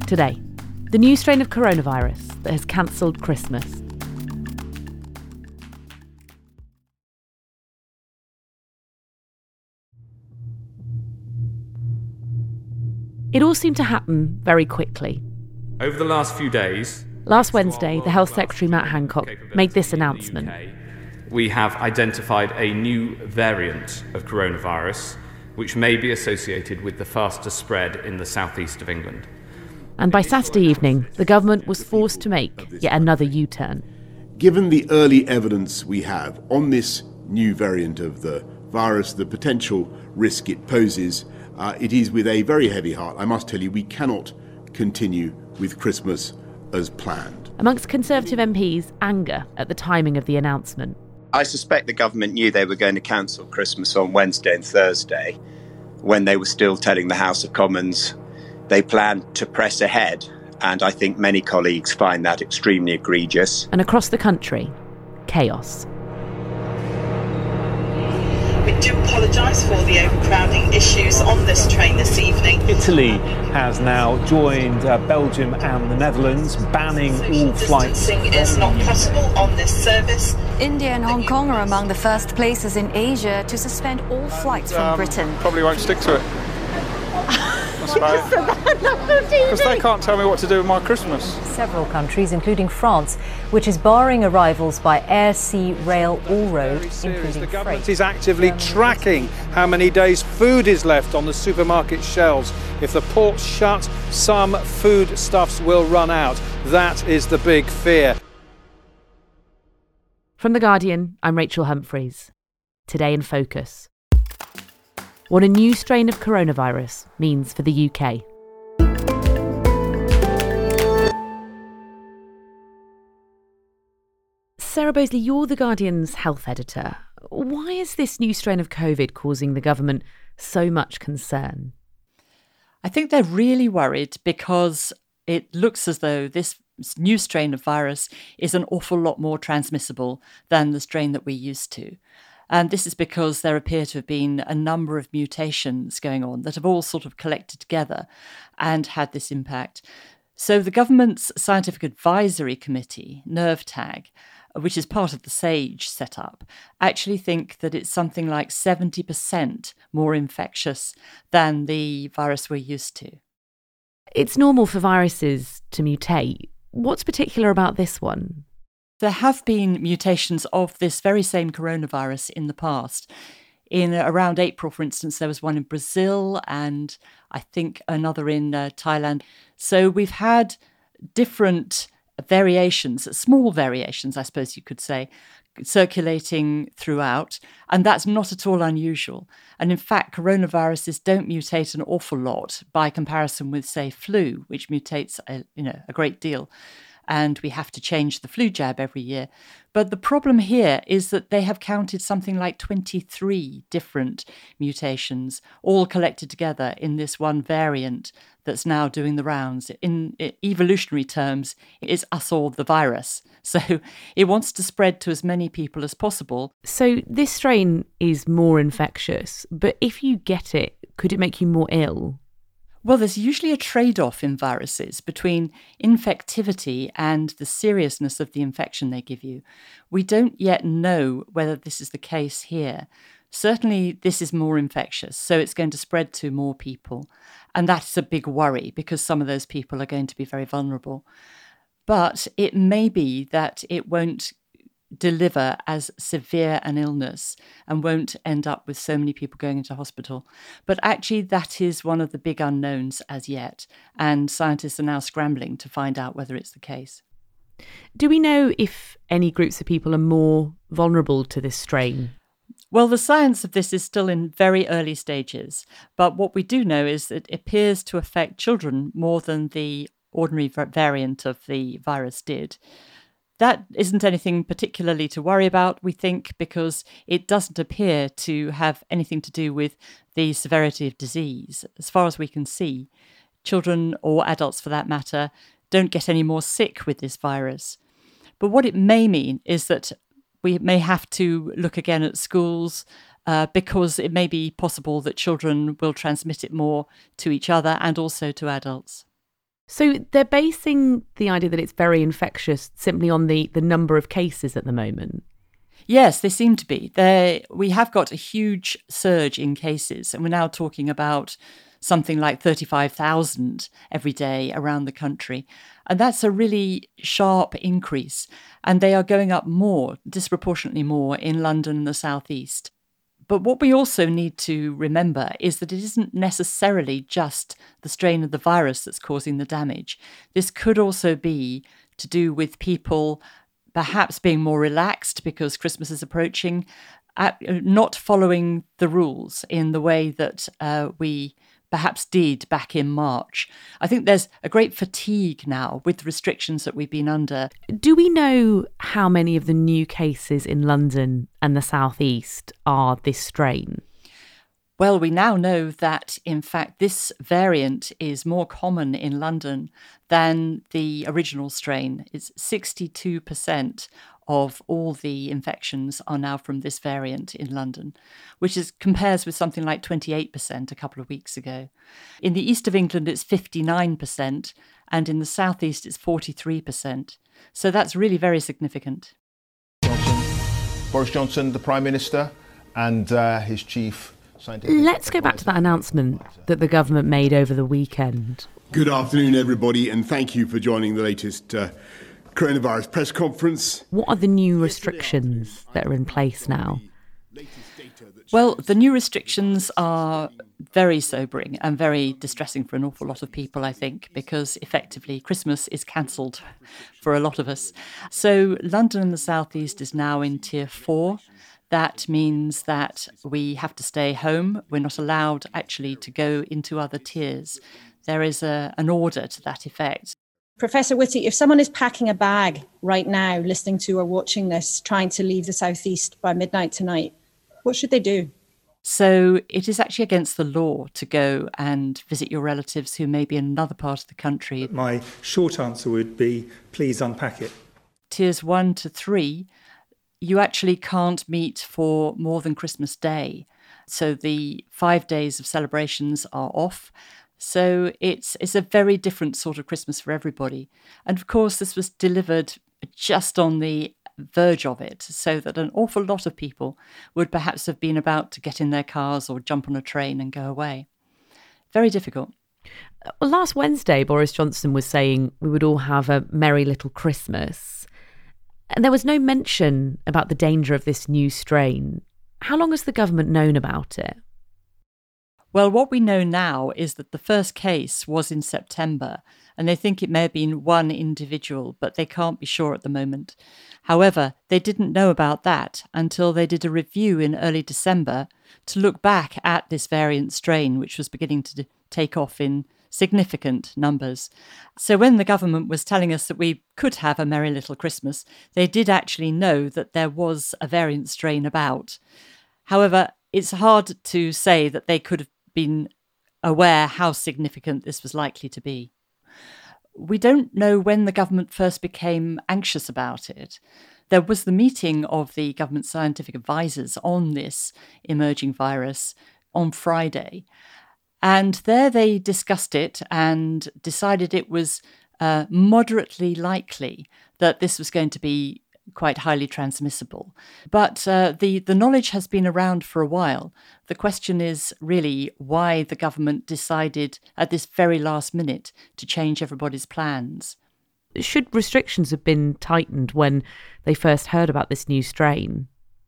Today, the new strain of coronavirus that has cancelled Christmas. It all seemed to happen very quickly. Over the last few days... Last Wednesday, the Health Secretary Matt Hancock made this announcement. We have identified a new variant of coronavirus which may be associated with the faster spread in the southeast of England. And by Saturday evening, the government was forced to make yet another U-turn. Given the early evidence we have on this new variant of the virus, the potential risk it poses, it is with a very heavy heart. I must tell you, we cannot continue with Christmas as planned. Amongst Conservative MPs, anger at the timing of the announcement. I suspect the government knew they were going to cancel Christmas on Wednesday and Thursday when they were still telling the House of Commons they planned to press ahead, and I think many colleagues find that extremely egregious. And across the country, chaos. We do apologise for the overcrowding issues on this train this evening. Italy has now joined Belgium and the Netherlands, banning all flights. Distancing is not possible on this service. India and Hong Kong are among the first places in Asia to suspend all flights from Britain. Probably won't stick to it. That's about it. Because they can't tell me what to do with my Christmas. Several countries, including France, which is barring arrivals by air, sea, rail or road, including The government freight. is actively tracking how many days food is left on the supermarket shelves. If the ports shut, some foodstuffs will run out. That is the big fear. From The Guardian, I'm Rachel Humphreys. Today in Focus. What a new strain of coronavirus means for the UK. Sarah Bosley, you're The Guardian's health editor. Why is this new strain of COVID causing the government so much concern? I think they're really worried because it looks as though this new strain of virus is an awful lot more transmissible than the strain that we're used to. And this is because there appear to have been a number of mutations going on that have all sort of collected together and had this impact. So the government's Scientific Advisory Committee, NERVTAG, which is part of the SAGE setup, actually think that it's something like 70% more infectious than the virus we're used to. It's normal for viruses to mutate. What's particular about this one? There have been mutations of this very same coronavirus in the past. In around April, for instance, there was one in Brazil and I think another in Thailand. So we've had different variations, small variations, I suppose you could say, circulating throughout. And that's not at all unusual. And in fact, coronaviruses don't mutate an awful lot by comparison with, say, flu, which mutates a great deal. And we have to change the flu jab every year. But the problem here is that they have counted something like 23 different mutations, all collected together in this one variant that's now doing the rounds. In evolutionary terms, it's us or the virus. So it wants to spread to as many people as possible. So this strain is more infectious, but if you get it, could it make you more ill? Well, there's usually a trade-off in viruses between infectivity and the seriousness of the infection they give you. We don't yet know whether this is the case here. Certainly, this is more infectious, so it's going to spread to more people. And that's a big worry because some of those people are going to be very vulnerable. But it may be that it won't deliver as severe an illness and won't end up with so many people going into hospital. But actually, that is one of the big unknowns as yet, and scientists are now scrambling to find out whether it's the case. Do we know if any groups of people are more vulnerable to this strain? Well, the science of this is still in very early stages, but what we do know is that it appears to affect children more than the ordinary variant of the virus did. That isn't anything particularly to worry about, we think, because it doesn't appear to have anything to do with the severity of disease. As far as we can see, children or adults for that matter don't get any more sick with this virus. But what it may mean is that we may have to look again at schools because it may be possible that children will transmit it more to each other and also to adults. So they're basing the idea that it's very infectious simply on the number of cases at the moment? Yes, they seem to be. We have got a huge surge in cases, and we're now talking about something like 35,000 every day around the country. And that's a really sharp increase. And they are going up more, disproportionately more, in London and the southeast. But what we also need to remember is that it isn't necessarily just the strain of the virus that's causing the damage. This could also be to do with people perhaps being more relaxed because Christmas is approaching, not following the rules in the way that we perhaps did back in March. I think there's a great fatigue now with the restrictions that we've been under. Do we know how many of the new cases in London and the southeast are this strain? Well, we now know that, in fact, this variant is more common in London than the original strain. It's 62% of all the infections are now from this variant in London, which compares with something like 28% a couple of weeks ago. In the east of England, it's 59%, and in the southeast, it's 43%. So that's really very significant. Boris Johnson, the Prime Minister, and his chief scientific... Let's go back to that announcement that the government made over the weekend. Good afternoon, everybody, and thank you for joining the latest coronavirus press conference. What are the new restrictions that are in place now? Well, the new restrictions are very sobering and very distressing for an awful lot of people, I think, because effectively Christmas is cancelled for a lot of us. So London and the southeast is now in tier 4. That means that we have to stay home. We're not allowed actually to go into other tiers. There is an order to that effect. Professor Whitty, if someone is packing a bag right now, listening to or watching this, trying to leave the southeast by midnight tonight, what should they do? So it is actually against the law to go and visit your relatives who may be in another part of the country. My short answer would be, please unpack it. Tiers 1 to 3, you actually can't meet for more than Christmas Day. So the 5 days of celebrations are off. So it's a very different sort of Christmas for everybody. And of course, this was delivered just on the verge of it, so that an awful lot of people would perhaps have been about to get in their cars or jump on a train and go away. Very difficult. Well, last Wednesday, Boris Johnson was saying we would all have a merry little Christmas. And there was no mention about the danger of this new strain. How long has the government known about it? Well, what we know now is that the first case was in September, and they think it may have been one individual, but they can't be sure at the moment. However, they didn't know about that until they did a review in early December to look back at this variant strain, which was beginning to take off in significant numbers. So when the government was telling us that we could have a merry little Christmas, they did actually know that there was a variant strain about. However, it's hard to say that they could have been aware how significant this was likely to be. We don't know when the government first became anxious about it. There was the meeting of the government scientific advisors on this emerging virus on Friday. And there they discussed it and decided it was moderately likely that this was going to be quite highly transmissible. But the knowledge has been around for a while. The question is really why the government decided at this very last minute to change everybody's plans. Should restrictions have been tightened when they first heard about this new strain?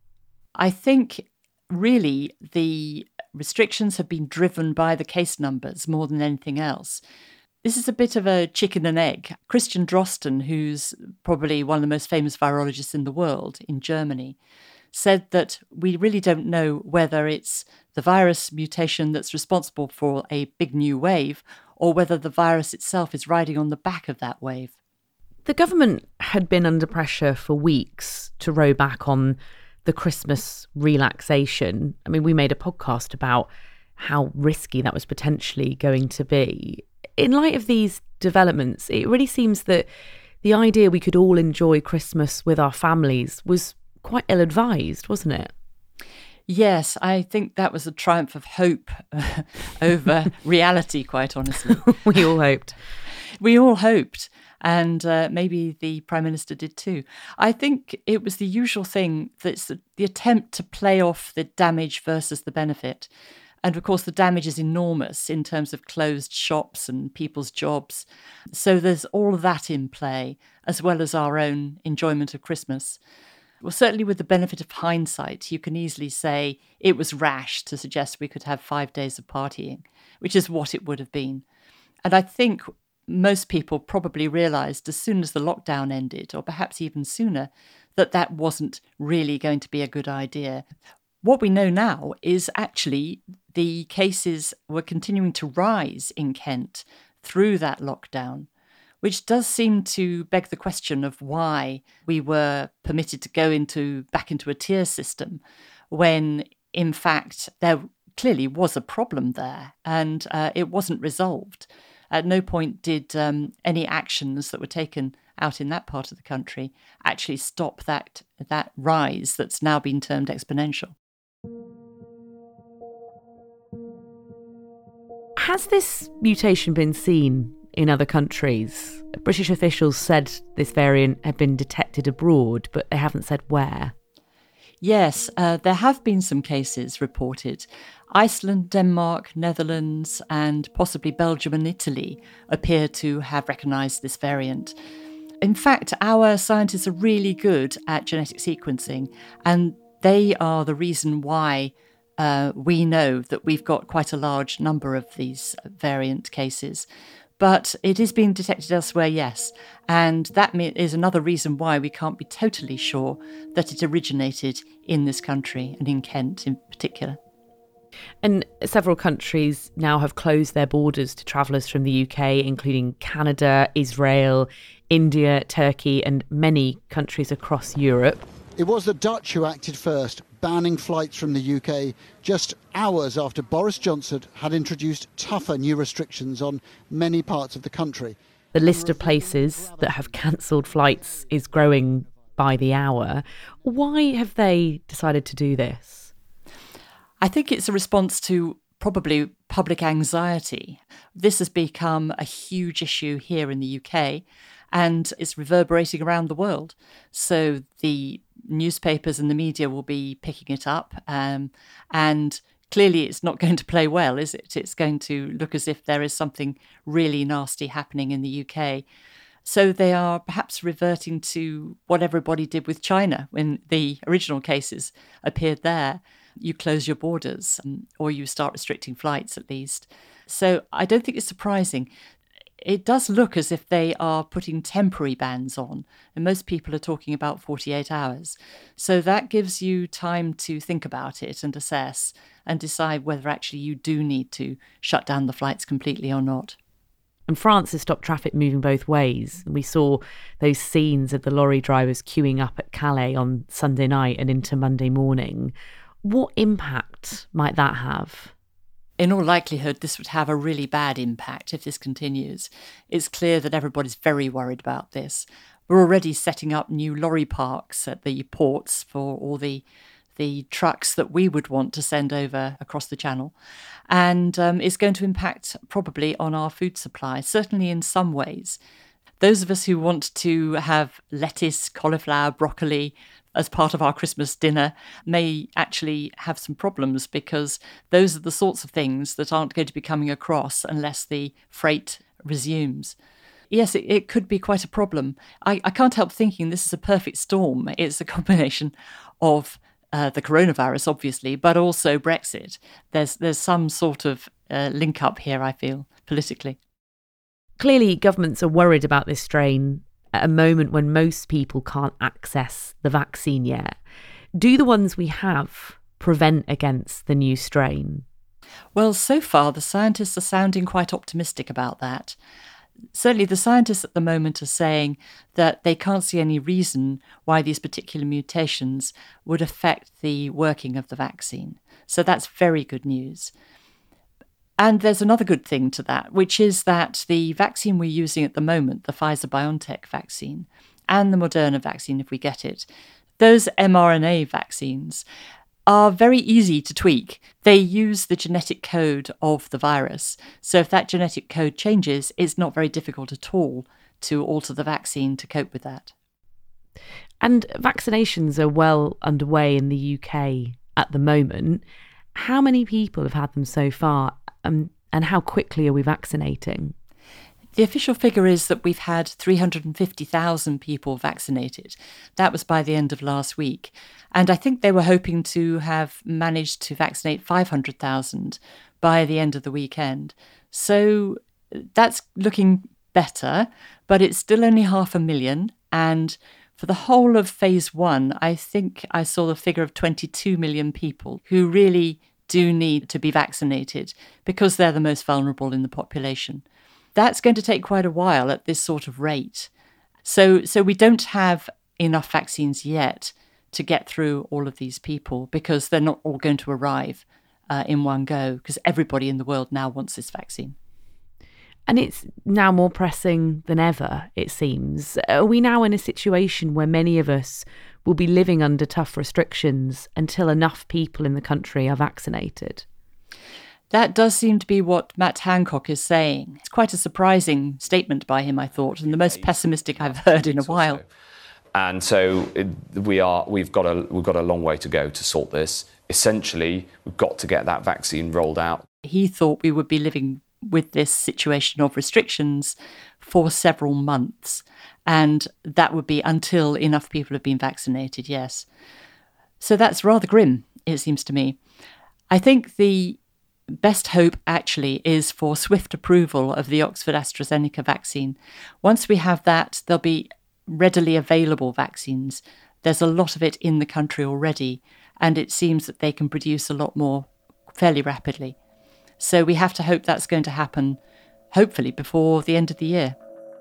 I think really the restrictions have been driven by the case numbers more than anything else. This is a bit of a chicken and egg. Christian Drosten, who's probably one of the most famous virologists in the world in Germany, said that we really don't know whether it's the virus mutation that's responsible for a big new wave or whether the virus itself is riding on the back of that wave. The government had been under pressure for weeks to row back on the Christmas relaxation. I mean, we made a podcast about how risky that was potentially going to be. In light of these developments, it really seems that the idea we could all enjoy Christmas with our families was quite ill-advised, wasn't it? Yes, I think that was a triumph of hope over reality, quite honestly. We all hoped. We all hoped. And maybe the Prime Minister did too. I think it was the usual thing, that's the attempt to play off the damage versus the benefit. And of course, the damage is enormous in terms of closed shops and people's jobs. So there's all of that in play, as well as our own enjoyment of Christmas. Well, certainly with the benefit of hindsight, you can easily say it was rash to suggest we could have 5 days of partying, which is what it would have been. And I think most people probably realised as soon as the lockdown ended, or perhaps even sooner, that that wasn't really going to be a good idea. What we know now is actually the cases were continuing to rise in Kent through that lockdown, which does seem to beg the question of why we were permitted to go back into a tier system when, in fact, there clearly was a problem there and it wasn't resolved. At no point did any actions that were taken out in that part of the country actually stop that rise that's now been termed exponential. Has this mutation been seen in other countries? British officials said this variant had been detected abroad, but they haven't said where. Yes, there have been some cases reported. Iceland, Denmark, Netherlands, and possibly Belgium and Italy appear to have recognised this variant. In fact, our scientists are really good at genetic sequencing, and they are the reason why we know that we've got quite a large number of these variant cases. But it is being detected elsewhere, yes. And that is another reason why we can't be totally sure that it originated in this country and in Kent in particular. And several countries now have closed their borders to travellers from the UK, including Canada, Israel, India, Turkey, and many countries across Europe. It was the Dutch who acted first, banning flights from the UK just hours after Boris Johnson had introduced tougher new restrictions on many parts of the country. The list of places that have cancelled flights is growing by the hour. Why have they decided to do this? I think it's a response to probably public anxiety. This has become a huge issue here in the UK and it's reverberating around the world. So the newspapers and the media will be picking it up and clearly it's not going to play well, is it? It's going to look as if there is something really nasty happening in the UK. So they are perhaps reverting to what everybody did with China when the original cases appeared there. You close your borders or you start restricting flights at least. So I don't think it's surprising. It does look as if they are putting temporary bans on, and most people are talking about 48 hours. So that gives you time to think about it and assess and decide whether actually you do need to shut down the flights completely or not. And France has stopped traffic moving both ways. We saw those scenes of the lorry drivers queuing up at Calais on Sunday night and into Monday morning. What impact might that have? In all likelihood, this would have a really bad impact if this continues. It's clear that everybody's very worried about this. We're already setting up new lorry parks at the ports for all the trucks that we would want to send over across the channel. And it's going to impact probably on our food supply, certainly in some ways. Those of us who want to have lettuce, cauliflower, broccoli as part of our Christmas dinner may actually have some problems because those are the sorts of things that aren't going to be coming across unless the freight resumes. Yes, it could be quite a problem. I can't help thinking this is a perfect storm. It's a combination of the coronavirus, obviously, but also Brexit. There's some sort of link up here, I feel, politically. Clearly, governments are worried about this strain at a moment when most people can't access the vaccine yet. Do the ones we have prevent against the new strain? Well, so far, the scientists are sounding quite optimistic about that. Certainly, the scientists at the moment are saying that they can't see any reason why these particular mutations would affect the working of the vaccine. So that's very good news. And there's another good thing to that, which is that the vaccine we're using at the moment, the Pfizer-BioNTech vaccine, and the Moderna vaccine, if we get it, those mRNA vaccines are very easy to tweak. They use the genetic code of the virus. So if that genetic code changes, it's not very difficult at all to alter the vaccine to cope with that. And vaccinations are well underway in the UK at the moment. How many people have had them so far, and how quickly are we vaccinating? The official figure is that we've had 350,000 people vaccinated. That was by the end of last week. And I think they were hoping to have managed to vaccinate 500,000 by the end of the weekend. So that's looking better, but it's still only 500,000. And for the whole of phase 1, I think I saw the figure of 22 million people who really do need to be vaccinated because they're the most vulnerable in the population. That's going to take quite a while at this sort of rate. So we don't have enough vaccines yet to get through all of these people because they're not all going to arrive in one go because everybody in the world now wants this vaccine. And it's now more pressing than ever, it seems. Are we now in a situation where many of us will be living under tough restrictions until enough people in the country are vaccinated? That does seem to be what Matt Hancock is saying. It's quite a surprising statement by him, I thought, and the most pessimistic I've heard in a while. And so we've got a long way to go to sort this. Essentially, we've got to get that vaccine rolled out. He thought we would be living with this situation of restrictions for several months, and that would be until enough people have been vaccinated, yes. So that's rather grim, it seems to me. I think the best hope actually is for swift approval of the Oxford AstraZeneca vaccine. Once we have that, there'll be readily available vaccines. There's a lot of it in the country already, and it seems that they can produce a lot more fairly rapidly. So we have to hope that's going to happen, hopefully before the end of the year.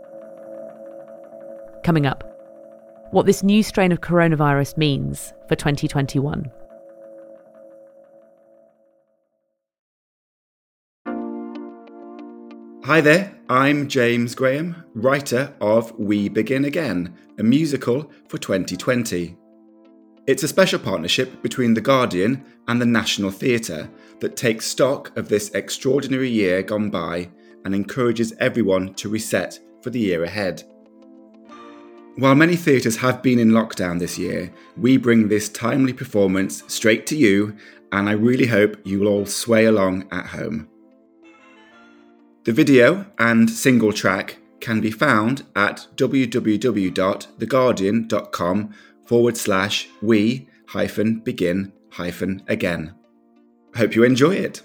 Coming up, what this new strain of coronavirus means for 2021. Hi there, I'm James Graham, writer of We Begin Again, a musical for 2020. It's a special partnership between The Guardian and the National Theatre that takes stock of this extraordinary year gone by and encourages everyone to reset for the year ahead. While many theatres have been in lockdown this year, we bring this timely performance straight to you, and I really hope you will all sway along at home. The video and single track can be found at www.thegUardian.com/we-begin-again. Hope you enjoy it.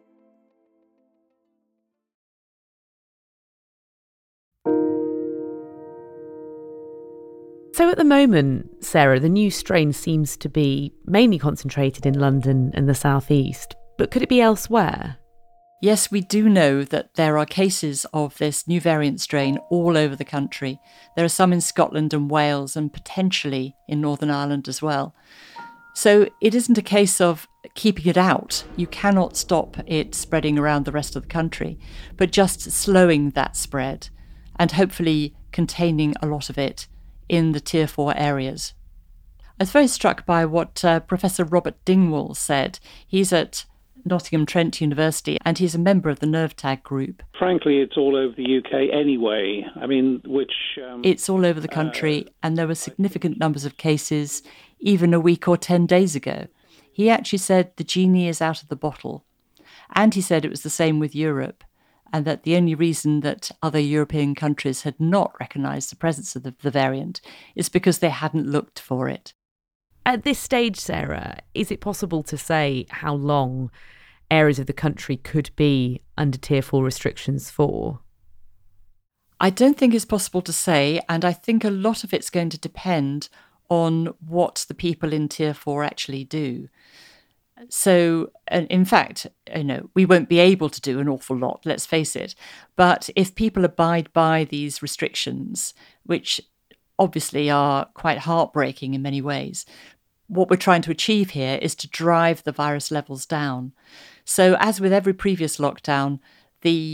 So at the moment, Sarah, the new strain seems to be mainly concentrated in London and the South East, but could it be elsewhere? Yes, we do know that there are cases of this new variant strain all over the country. There are some in Scotland and Wales and potentially in Northern Ireland as well. So it isn't a case of keeping it out. You cannot stop it spreading around the rest of the country, but just slowing that spread and hopefully containing a lot of it in the Tier 4 areas. I was very struck by what Professor Robert Dingwall said. He's at Nottingham Trent University, and he's a member of the NervTag group. Frankly, it's all over the UK anyway. I mean, it's all over the country, and there were significant numbers of cases even a week or 10 days ago. He actually said the genie is out of the bottle. And he said it was the same with Europe, and that the only reason that other European countries had not recognised the presence of the variant is because they hadn't looked for it. At this stage, Sarah, is it possible to say how long areas of the country could be under Tier 4 restrictions for? I don't think it's possible to say, and I think a lot of it's going to depend on what the people in Tier 4 actually do. So, in fact, we won't be able to do an awful lot, let's face it. But if people abide by these restrictions, which obviously are quite heartbreaking in many ways, what we're trying to achieve here is to drive the virus levels down. So as with every previous lockdown, the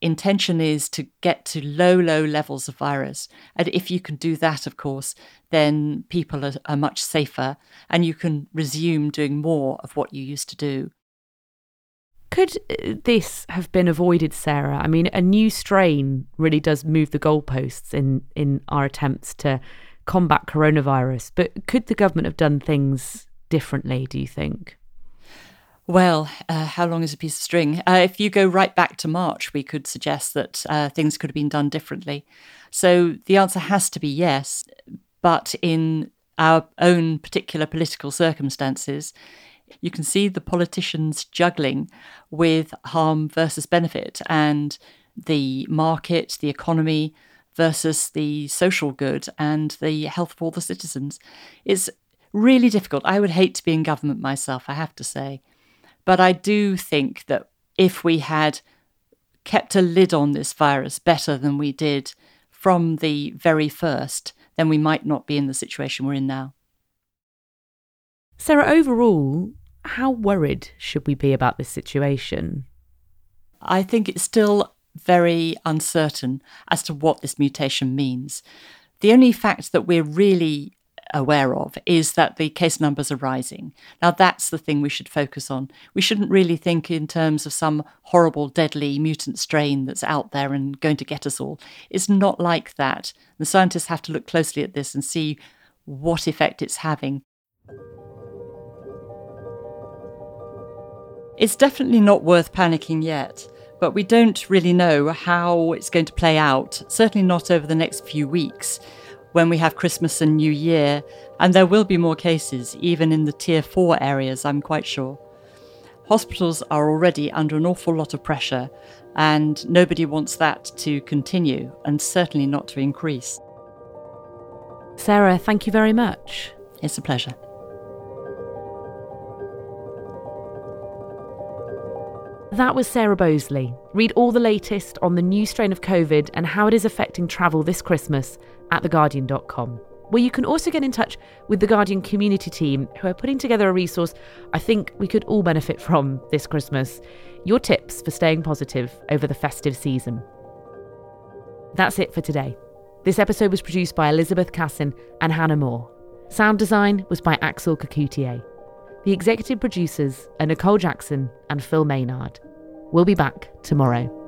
intention is to get to low levels of virus. And if you can do that, of course, then people are much safer and you can resume doing more of what you used to do. Could this have been avoided, Sarah? I mean, a new strain really does move the goalposts in our attempts to combat coronavirus. But could the government have done things differently, do you think? Well, how long is a piece of string? If you go right back to March, we could suggest that things could have been done differently. So the answer has to be yes. But in our own particular political circumstances, you can see the politicians juggling with harm versus benefit and the market, the economy versus the social good and the health of all the citizens. It's really difficult. I would hate to be in government myself, I have to say. But I do think that if we had kept a lid on this virus better than we did from the very first, then we might not be in the situation we're in now. Sarah, overall, how worried should we be about this situation? I think it's still very uncertain as to what this mutation means. The only fact that we're really aware of is that the case numbers are rising. Now, that's the thing we should focus on. We shouldn't really think in terms of some horrible, deadly mutant strain that's out there and going to get us all. It's not like that. The scientists have to look closely at this and see what effect it's having. It's definitely not worth panicking yet, but we don't really know how it's going to play out, certainly not over the next few weeks, when we have Christmas and New Year, and there will be more cases, even in the Tier 4 areas, I'm quite sure. Hospitals are already under an awful lot of pressure, and nobody wants that to continue, and certainly not to increase. Sarah, thank you very much. It's a pleasure. That was Sarah Bosley. Read all the latest on the new strain of COVID and how it is affecting travel this Christmas at theguardian.com, where you can also get in touch with the Guardian community team, who are putting together a resource I think we could all benefit from this Christmas. Your tips for staying positive over the festive season. That's it for today. This episode was produced by Elizabeth Cassin and Hannah Moore. Sound design was by Axel Kakoutié. The executive producers are Nicole Jackson and Phil Maynard. We'll be back tomorrow.